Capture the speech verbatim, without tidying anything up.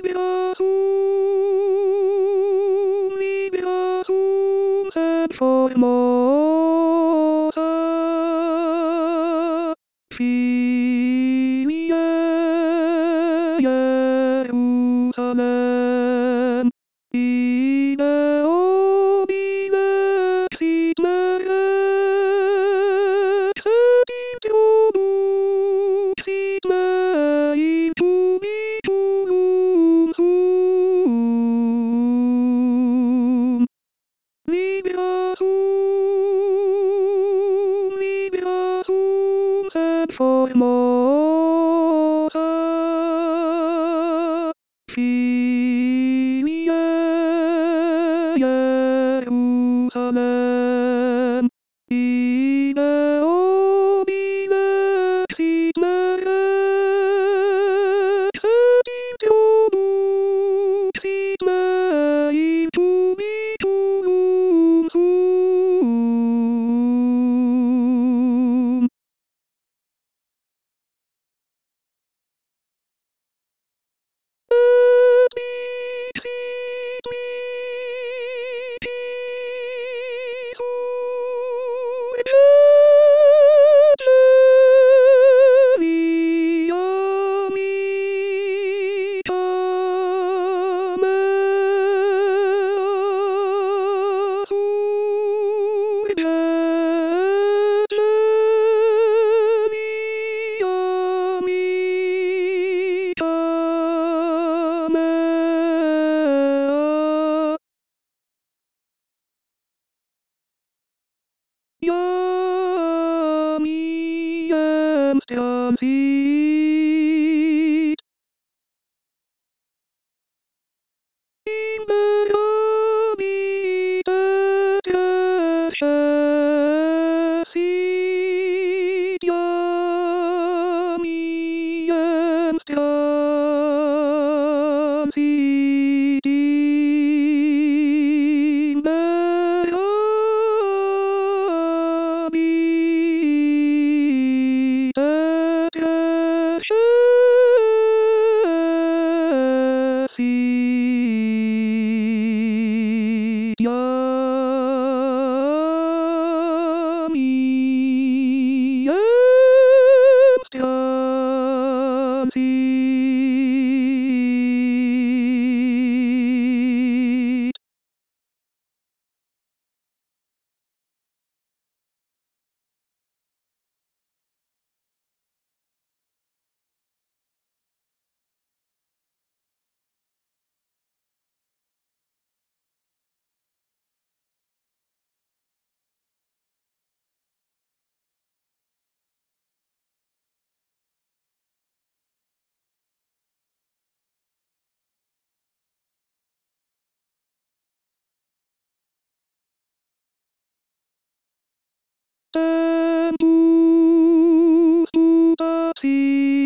Libiasum, Libiasum, sed formosa filia Jerusalem, ide obile sit merex, et in teobus sit me in tubitulum suum. Libiasum, Libiasum, sed formosa filia Jerusalem, ide obile sit merex, et in teobus sit me in tubitulum suum. Et dixit mihi sui Betlehemia mica mea, sui Betlehemia mica mea. Iam iem stiansit in Beramit et recessit. Iam iem stiansit in Beramit et recessit. Iam iem stiansit. Tempus tuta